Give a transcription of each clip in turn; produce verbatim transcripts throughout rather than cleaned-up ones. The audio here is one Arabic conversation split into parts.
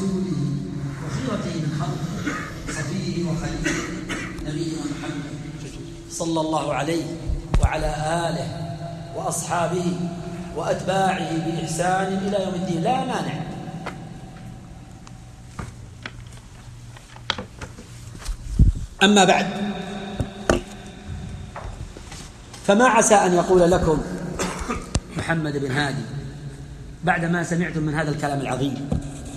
ورسوله وخيرته من خلقه صفيه وخليله نبينا محمد صلى الله عليه وعلى آله وأصحابه وأتباعه بإحسان إلى يوم الدين لا مانع. أما بعد، فما عسى أن يقول لكم محمد بن هادي بعدما سمعتم من هذا الكلام العظيم،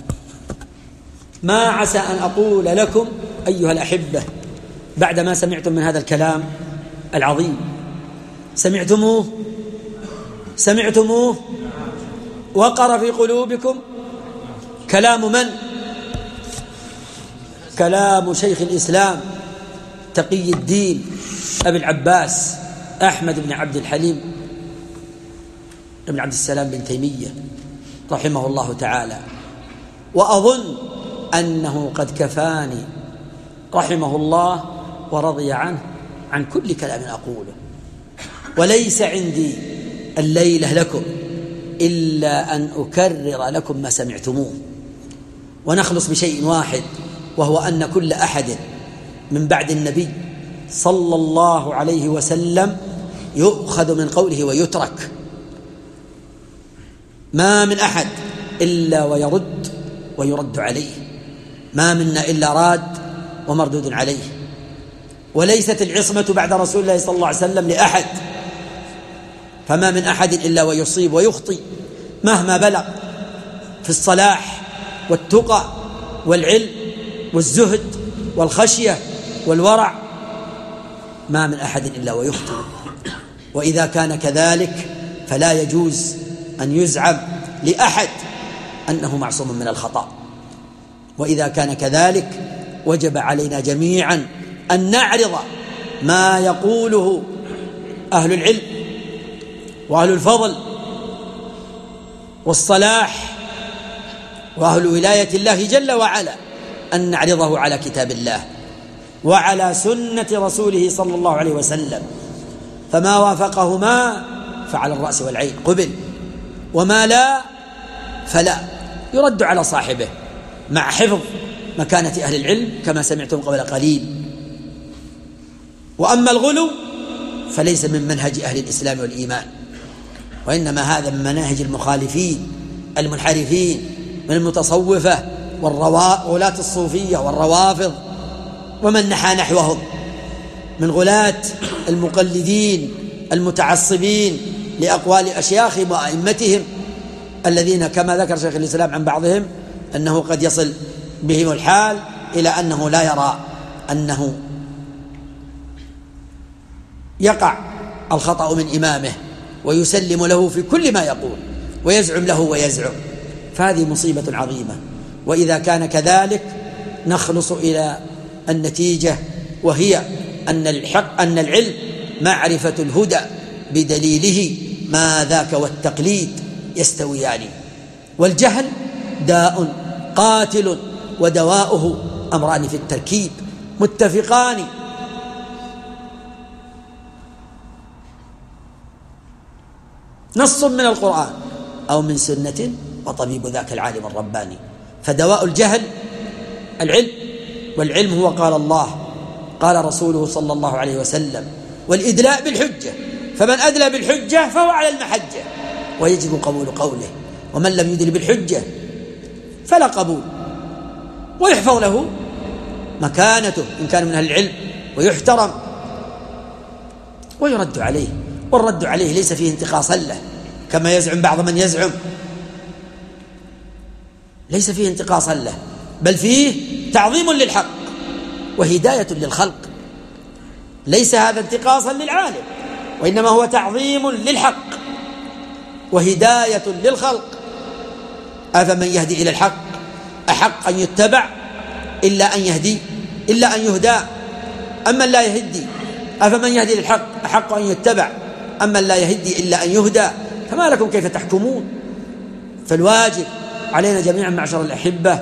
ما عسى أن أقول لكم أيها الأحبة بعدما سمعتم من هذا الكلام العظيم، سمعتموه سمعتموه وقر في قلوبكم كلام من؟ كلام شيخ الإسلام تقي الدين أبي العباس أحمد بن عبد الحليم بن عبد السلام بن تيمية رحمه الله تعالى. وأظن أنه قد كفاني رحمه الله ورضي عنه عن كل كلام أقوله، وليس عندي الليلة لكم إلا أن أكرر لكم ما سمعتموه، ونخلص بشيء واحد، وهو أن كل أحد من بعد النبي صلى الله عليه وسلم يؤخذ من قوله ويترك، ما من أحد إلا ويرد ويرد عليه، ما منا إلا راد ومردود عليه. وليست العصمة بعد رسول الله صلى الله عليه وسلم لأحد، فما من أحد إلا ويصيب ويخطئ مهما بلغ في الصلاح والتقى والعلم والزهد والخشية والورع، ما من أحد إلا ويخطئ. وإذا كان كذلك فلا يجوز أن يزعم لأحد أنه معصوم من الخطأ، وإذا كان كذلك وجب علينا جميعا أن نعرض ما يقوله أهل العلم وأهل الفضل والصلاح وأهل ولاية الله جل وعلا، أن نعرضه على كتاب الله وعلى سنة رسوله صلى الله عليه وسلم، فما وافقهما فعلى الرأس والعين قبل، وما لا فلا يرد على صاحبه مع حفظ مكانة أهل العلم كما سمعتم قبل قليل. وأما الغلو فليس من منهج أهل الإسلام والإيمان، وإنما هذا من مناهج المخالفين المنحرفين من المتصوفة والغلاة الصوفية والروافض ومن نحى نحوهم من غلاة المقلدين المتعصبين لأقوال أشياخهم وأئمتهم، الذين كما ذكر شيخ الإسلام عن بعضهم أنه قد يصل بهم الحال إلى أنه لا يرى أنه يقع الخطأ من إمامه ويسلم له في كل ما يقول ويزعم له ويزعم، فهذه مصيبة عظيمة. وإذا كان كذلك نخلص إلى النتيجة، وهي أن الحق أن العلم معرفة الهدى بدليله، ما ذاك والتقليد يستويان، والجهل داء قاتل ودواؤه أمران في التركيب متفقان. نص من القرآن أو من سنة وطبيب ذاك العالم الرباني. فدواء الجهل العلم، والعلم هو قال الله قال رسوله صلى الله عليه وسلم، والإدلاء بالحجة، فمن أدلى بالحجة فهو على المحجة ويجب قبول قوله، ومن لم يدل بالحجة فلا قبول، ويحفظ له مكانته إن كان من أهل العلم ويحترم ويرد عليه. والرد عليه ليس فيه انتقاصا له كما يزعم بعض من يزعم، ليس فيه انتقاصا له، بل فيه تعظيم للحق وهداية للخلق. ليس هذا انتقاصا للعالم، وإنما هو تعظيم للحق وهداية للخلق. أفمن يهدي إلى الحق أحق أن يتبع إلا أن يهدي إلا أن يهدى أما لا يهدي أفمن يهدي للحق أحق أن يتبع أما لا يهدي إلا أن يهدى، فما لكم كيف تحكمون؟ فالواجب علينا جميعا معشر الأحبة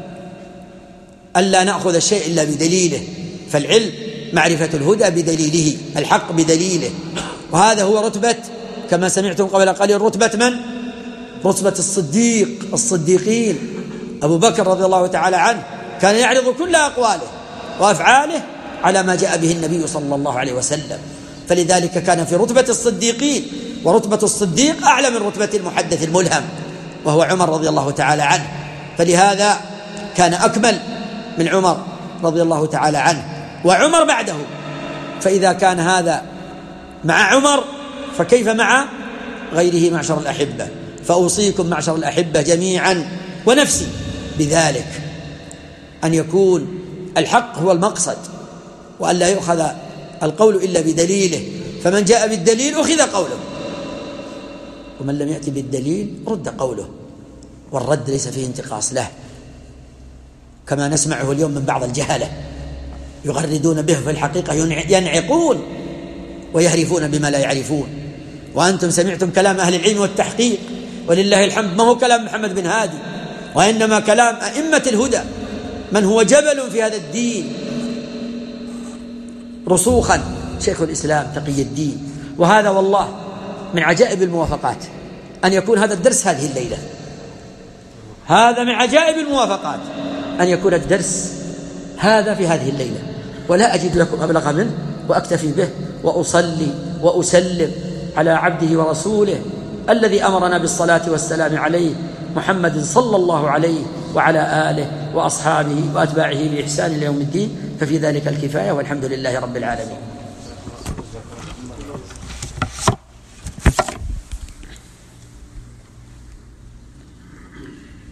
ألا نأخذ الشيء إلا بدليله، فالعلم معرفة الهدى بدليله، الحق بدليله، وهذا هو رتبة كما سمعتم قبل قليل رتبة من؟ رتبة الصديق الصديقين أبو بكر رضي الله تعالى عنه كان يعرض كل أقواله وأفعاله على ما جاء به النبي صلى الله عليه وسلم، فلذلك كان في رتبة الصديقين، ورتبة الصديق أعلى من رتبة المحدث الملهم وهو عمر رضي الله تعالى عنه، فلهذا كان أكمل من عمر رضي الله تعالى عنه، وعمر بعده. فإذا كان هذا مع عمر فكيف مع غيره معشر الأحبة؟ فأوصيكم معشر الأحبة جميعا ونفسي بذلك، أن يكون الحق هو المقصد، وأن لا يؤخذ القول إلا بدليله، فمن جاء بالدليل أخذ قوله، ومن لم يأتي بالدليل رد قوله، والرد ليس فيه انتقاص له، كما نسمعه اليوم من بعض الجهلة يغردون به في الحقيقة ينعقون ويهرفون بما لا يعرفون. وأنتم سمعتم كلام أهل العلم والتحقيق، ولله الحمد ما هو كلام محمد بن هادي، وإنما كلام أئمة الهدى، من هو جبل في هذا الدين رسوخا، شيخ الإسلام تقي الدين. وهذا والله من عجائب الموافقات أن يكون هذا الدرس هذه الليلة، هذا من عجائب الموافقات أن يكون الدرس هذا في هذه الليلة، ولا أجد لكم أبلغ منه، وأكتفي به وأصلي وأسلم على عبده ورسوله الذي أمرنا بالصلاة والسلام عليه، محمد صلى الله عليه وعلى آله وأصحابه وأتباعه بإحسان إلى يوم الدين، ففي ذلك الكفاية، والحمد لله رب العالمين.